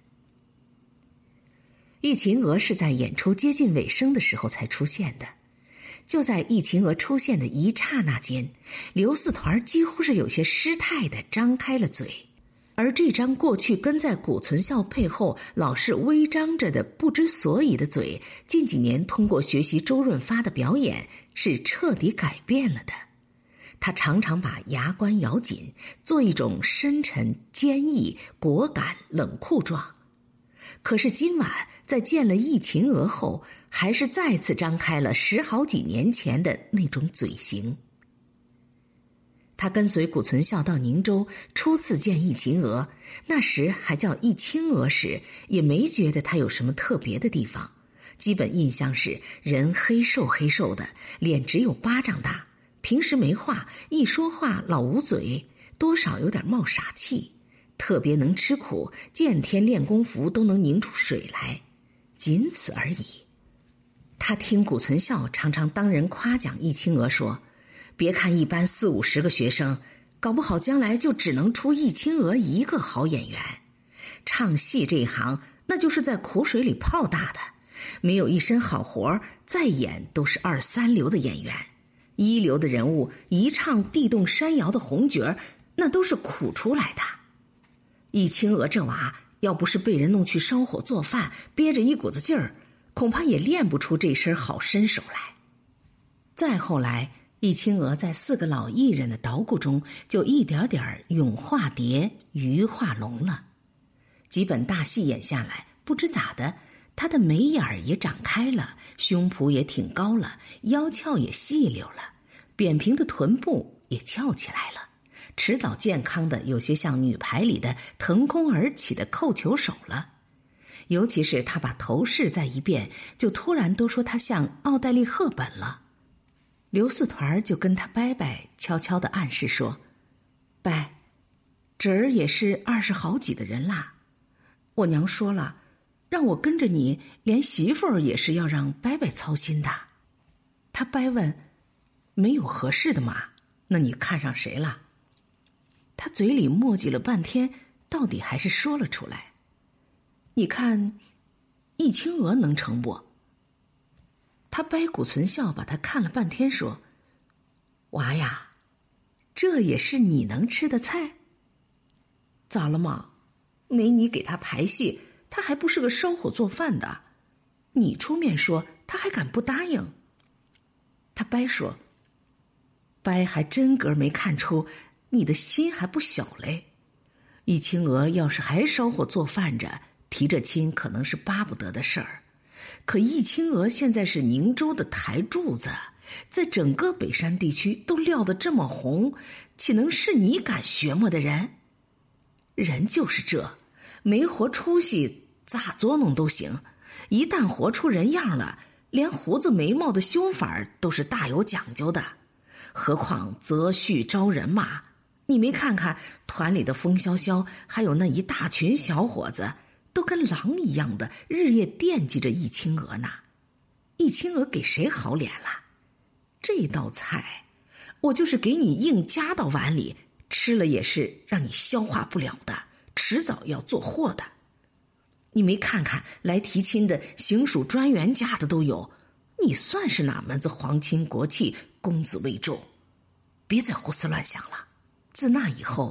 S3: 易秦娥是在演出接近尾声的时候才出现的。就在易秦娥出现的一刹那间，刘四团几乎是有些失态地张开了嘴，而这张过去跟在古存孝背后老是微张着的不知所以的嘴，近几年通过学习周润发的表演是彻底改变了的。他常常把牙关咬紧，做一种深沉、坚毅、果敢、冷酷状。可是今晚在见了易秦娥后，还是再次张开了十好几年前的那种嘴型。他跟随古存孝到宁州，初次见易秦娥，那时还叫易青娥时，也没觉得他有什么特别的地方，基本印象是人黑瘦黑瘦的，脸只有巴掌大，平时没话，一说话老捂嘴，多少有点冒傻气，特别能吃苦，见天练功夫都能拧出水来，仅此而已。他听古存孝常常当人夸奖易青娥说，别看一般四五十个学生，搞不好将来就只能出易青娥一个好演员。唱戏这一行，那就是在苦水里泡大的，没有一身好活，再演都是二三流的演员。一流的人物一唱地动山摇的红角，那都是苦出来的。易青娥这娃要不是被人弄去烧火做饭，憋着一股子劲儿，恐怕也练不出这身好身手来。再后来，易青娥在四个老艺人的捣鼓中，就一点点勇化蝶，鱼化龙了。几本大戏演下来，不知咋的，她的眉眼儿也长开了，胸脯也挺高了，腰翘也细溜了，扁平的臀部也翘起来了，迟早健康的有些像女排里的腾空而起的扣球手了。尤其是他把头饰在一遍，就突然都说他像奥黛丽·赫本了。刘四团就跟他伯伯悄悄地暗示说，伯，侄儿也是二十好几的人啦，我娘说了，让我跟着你，连媳妇儿也是要让伯伯操心的。他伯问，没有合适的吗？那你看上谁了？他嘴里磨叽了半天，到底还是说了出来，你看易青娥能成不？他掰古存孝把他看了半天说，娃呀，这也是你能吃的菜？咋了嘛？没你给他排戏，他还不是个烧火做饭的，你出面说他还敢不答应？他掰说，掰还真格没看出你的心还不小嘞。易青娥要是还烧火做饭着，提着亲可能是巴不得的事儿。可易青娥现在是宁州的台柱子，在整个北山地区都撂得这么红，岂能是你敢学摸的人？人就是这，没活出息咋作弄都行，一旦活出人样了，连胡子眉毛的修法都是大有讲究的。何况择婿招人嘛，你没看看团里的风萧萧，还有那一大群小伙子，都跟狼一样的日夜惦记着易青娥呢。易青娥给谁好脸了？这道菜我就是给你硬夹到碗里，吃了也是让你消化不了的，迟早要做祸的。你没看看来提亲的行署专员家的都有，你算是哪门子皇亲国戚，公子为重？别再胡思乱想了。自那以后，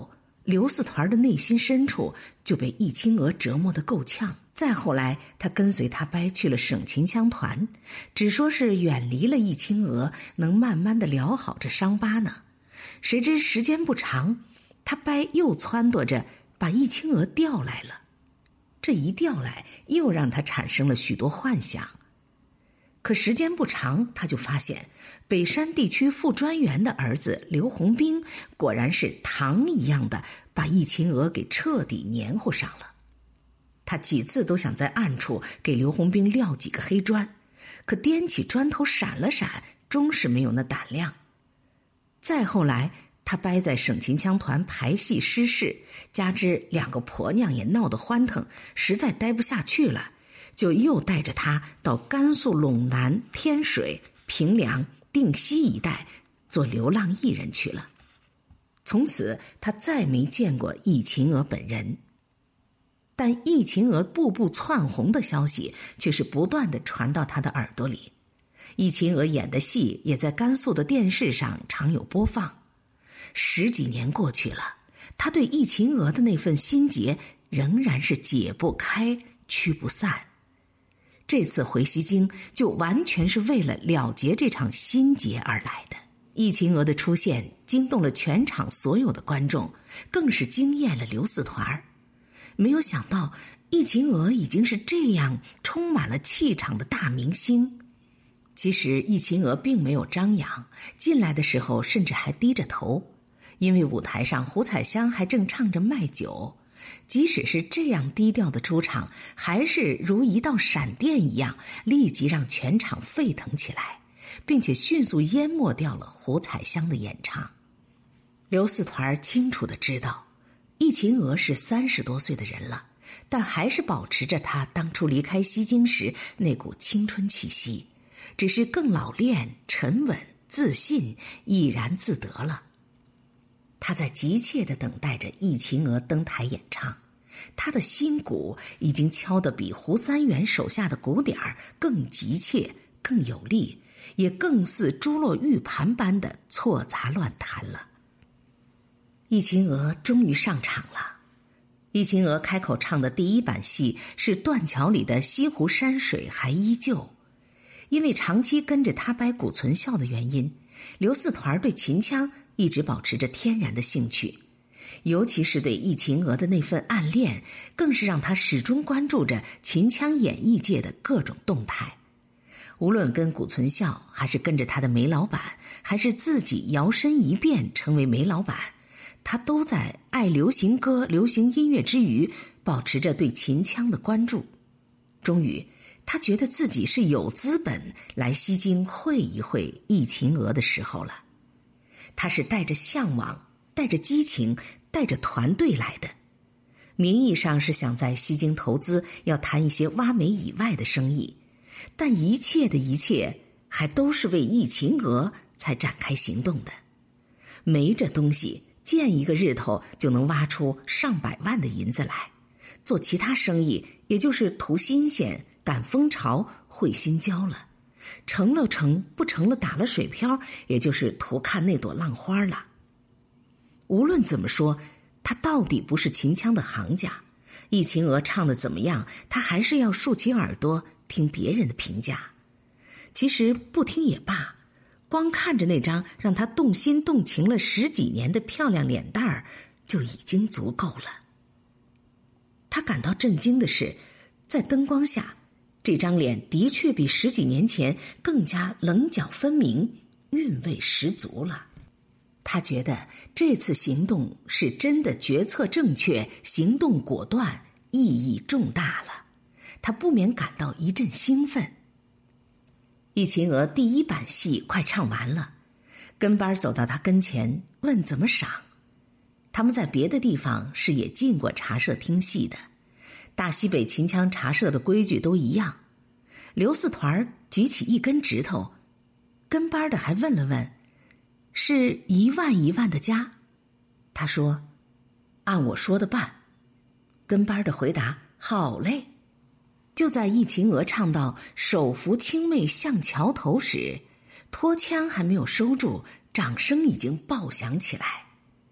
S3: 刘四团的内心深处就被易清娥折磨得够呛。再后来，他跟随他伯去了省秦腔团，只说是远离了易清娥，能慢慢的疗好这伤疤呢。谁知时间不长，他伯又撺掇着把易清娥调来了。这一调来，又让他产生了许多幻想。可时间不长，他就发现北山地区副专员的儿子刘洪兵果然是糖一样的把易清娥给彻底黏糊上了。他几次都想在暗处给刘洪兵撂几个黑砖，可掂起砖头闪了闪，终是没有那胆量。再后来，他掰在省秦腔团排戏失事，加之两个婆娘也闹得欢腾，实在待不下去了，就又带着他到甘肃陇南、天水、平凉、定西一带做流浪艺人去了。从此他再没见过易秦娥本人。但易秦娥步步窜红的消息却是不断地传到他的耳朵里。易秦娥演的戏也在甘肃的电视上常有播放。十几年过去了，他对易秦娥的那份心结仍然是解不开、驱不散。这次回西京就完全是为了了结这场心结而来的。易秦娥的出现惊动了全场所有的观众，更是惊艳了刘四团。没有想到易秦娥已经是这样充满了气场的大明星。其实易秦娥并没有张扬，进来的时候甚至还低着头，因为舞台上胡彩香还正唱着卖酒。即使是这样低调的出场，还是如一道闪电一样立即让全场沸腾起来，并且迅速淹没掉了胡彩香的演唱。刘四团清楚地知道易秦娥是三十多岁的人了，但还是保持着她当初离开西京时那股青春气息，只是更老练、沉稳、自信，怡然自得了。他在急切地等待着易秦娥登台演唱，他的心鼓已经敲得比胡三元手下的鼓点儿更急切、更有力，也更似珠落玉盘般的错杂乱弹了。易秦娥终于上场了。易秦娥开口唱的第一版戏是断桥里的西湖山水还依旧。因为长期跟着他伯古存孝的原因，刘四团对秦腔一直保持着天然的兴趣，尤其是对易秦娥的那份暗恋，更是让他始终关注着秦腔演艺界的各种动态。无论跟古存孝，还是跟着他的煤老板，还是自己摇身一变成为煤老板，他都在爱流行歌、流行音乐之余，保持着对秦腔的关注。终于他觉得自己是有资本来西京会一会易秦娥的时候了。他是带着向往、带着激情、带着团队来的。名义上是想在西京投资，要谈一些挖煤以外的生意，但一切的一切还都是为易秦娥才展开行动的。煤这东西，见一个日头就能挖出上百万的银子来，做其他生意也就是图新鲜、赶风潮、会心焦了，成了成，不成了打了水漂，也就是图看那朵浪花了。无论怎么说，他到底不是秦腔的行家，易秦娥唱的怎么样，他还是要竖起耳朵听别人的评价。其实不听也罢，光看着那张让他动心动情了十几年的漂亮脸蛋儿就已经足够了。他感到震惊的是，在灯光下，这张脸的确比十几年前更加棱角分明，韵味十足了。他觉得这次行动是真的决策正确，行动果断，意义重大了。他不免感到一阵兴奋。易秦娥第一版戏快唱完了，跟班走到他跟前问怎么赏。他们在别的地方是也进过茶社听戏的，大西北秦腔茶社的规矩都一样。刘四团举起一根指头，跟班的还问了问，是一万一万的加？他说，按我说的办。跟班的回答，好嘞。就在易秦娥唱到手扶青妹向桥头时，拖腔还没有收住，掌声已经爆响起来。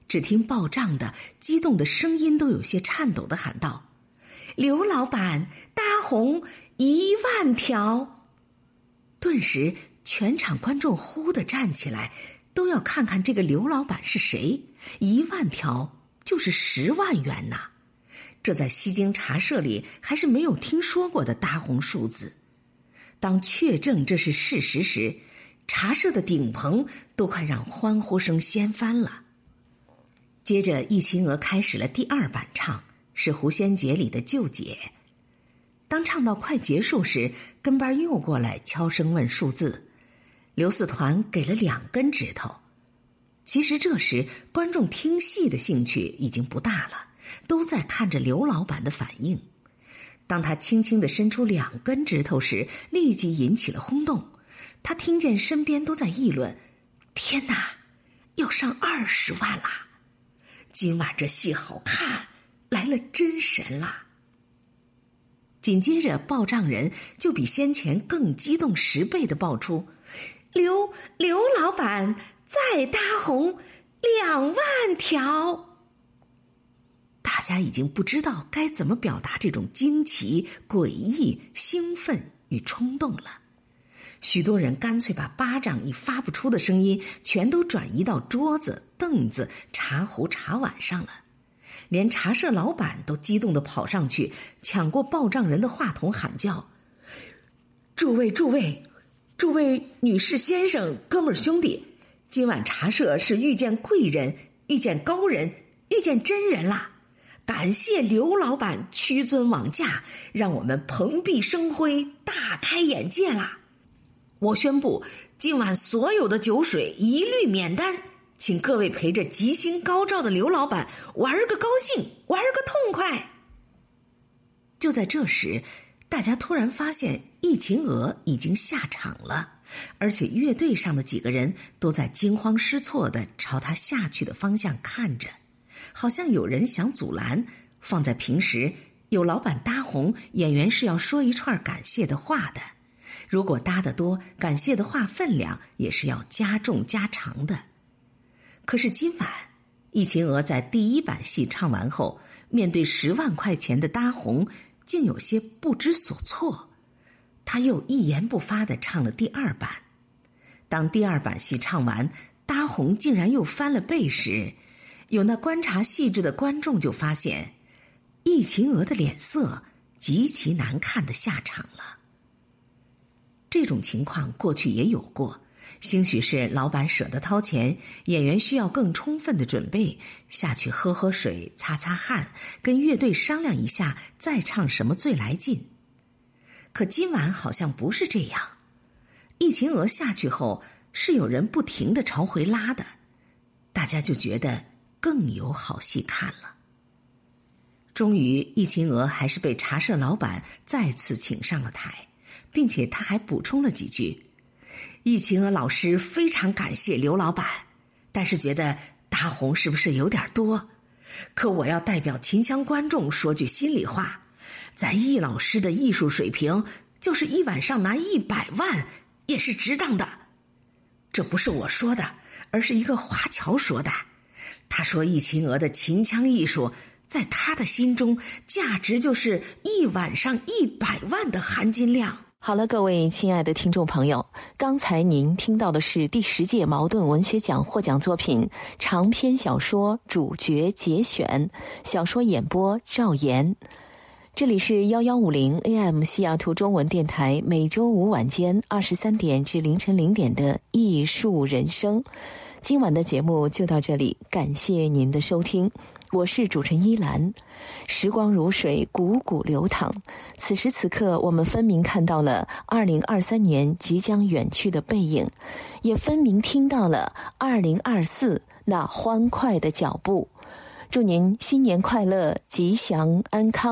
S3: 只听报账的激动的声音都有些颤抖地喊道：“刘老板，大红一万条！”顿时全场观众忽地站起来，都要看看这个刘老板是谁。一万条就是十万元呐，这在西京茶社里还是没有听说过的大红数字。当确证这是事实时，茶社的顶棚都快让欢呼声掀翻了。接着易秦娥开始了第二版唱，是狐仙节里的旧解。当唱到快结束时，跟班又过来悄声问数字，刘四团给了两根指头。其实这时观众听戏的兴趣已经不大了，都在看着刘老板的反应。当他轻轻地伸出两根指头时，立即引起了轰动。他听见身边都在议论：“天哪，要上二十万啦！今晚这戏好看，来了真神啦！”紧接着报账人就比先前更激动十倍地报出：“刘刘老板再搭红两万条！”大家已经不知道该怎么表达这种惊奇、诡异、兴奋与冲动了。许多人干脆把巴掌已发不出的声音全都转移到桌子、凳子、茶壶、茶碗上了。连茶社老板都激动地跑上去，抢过报账人的话筒喊叫：“诸位诸位，诸位女士先生、哥们儿兄弟，今晚茶社是遇见贵人，遇见高人，遇见真人啦！感谢刘老板屈尊往驾，让我们蓬荜生辉，大开眼界啦！我宣布，今晚所有的酒水一律免单，请各位陪着吉星高照的刘老板玩个高兴，玩个痛快。”就在这时，大家突然发现易秦娥已经下场了，而且乐队上的几个人都在惊慌失措地朝他下去的方向看着，好像有人想阻拦。放在平时，有老板搭红，演员是要说一串感谢的话的，如果搭得多，感谢的话分量也是要加重加长的。可是今晚易秦娥在第一版戏唱完后，面对十万块钱的搭红，竟有些不知所措。他又一言不发地唱了第二版。当第二版戏唱完，搭红竟然又翻了倍时，有那观察细致的观众就发现易秦娥的脸色极其难看地下场了。这种情况过去也有过，兴许是老板舍得掏钱，演员需要更充分的准备，下去喝喝水，擦擦汗，跟乐队商量一下再唱什么最来劲。可今晚好像不是这样，易秦娥下去后是有人不停地朝回拉的，大家就觉得更有好戏看了。终于易秦娥还是被茶社老板再次请上了台，并且他还补充了几句：“易秦娥老师非常感谢刘老板，但是觉得搭红是不是有点多？可我要代表秦腔观众说句心里话，咱易老师的艺术水平，就是一晚上拿一百万也是值当的。这不是我说的，而是一个华侨说的。他说易秦娥的秦腔艺术在他的心中价值就是一晚上一百万的含金量。”
S2: 好了，各位亲爱的听众朋友，刚才您听到的是第十届茅盾文学奖获奖作品长篇小说主角节选，小说演播赵岩。这里是一一五零 A M 西雅图中文电台，每周五晚间二十三点至凌晨零点的艺术人生。今晚的节目就到这里，感谢您的收听，我是主持人依兰。时光如水，汩汩流淌，此时此刻我们分明看到了二零二三年即将远去的背影，也分明听到了二零二四那欢快的脚步。祝您新年快乐，吉祥安康。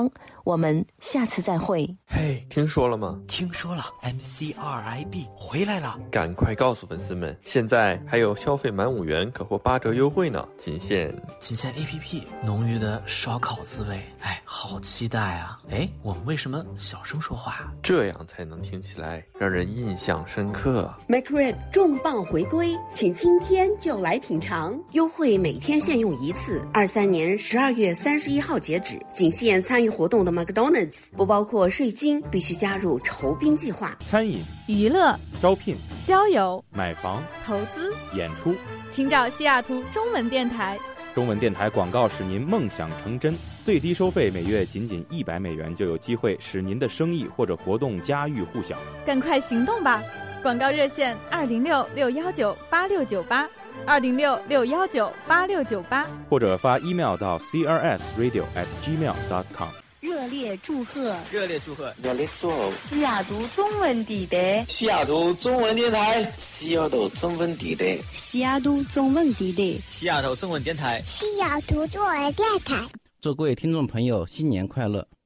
S2: 我们下次再会。
S6: 嘿，听说了吗？
S7: 听说了 ，M C R I B 回来了，
S6: 赶快告诉粉丝们，现在还有消费满五元可获八折优惠呢，仅限
S8: 仅限 A P P， 浓郁的烧烤滋味，哎，好期待啊！哎，我们为什么小声说话？
S6: 这样才能听起来让人印象深刻。
S4: McRib 重磅回归，请今天就来品尝，优惠每天限用一次，二三年十二月三十一号截止，仅限参与活动的 McDonald's， 不包括税金，必须加入酬宾计划。
S9: 餐饮、
S10: 娱乐、
S9: 招聘、
S10: 交友、
S9: 买房、
S10: 投资、
S9: 演出，
S10: 请找西雅图中文电台。
S9: 中文电台广告使您梦想成真，最低收费每月仅仅一百美元，就有机会使您的生意或者活动家喻户晓。
S10: 赶快行动吧！广告热线二零六六幺九八六九八，二零六六幺九八六九八，
S9: 或者发 email 到 c r s radio at gmail dot com。
S11: 热烈祝贺！
S12: 热烈祝贺！
S13: 热烈祝贺！
S11: 西雅图中文电台，
S12: 西雅图中文电台，
S13: 西雅图中文电台，
S11: 西雅图中文电台，
S12: 西雅图中文电台，
S14: 西雅图中文电台。
S15: 祝各位听众朋友新年快乐！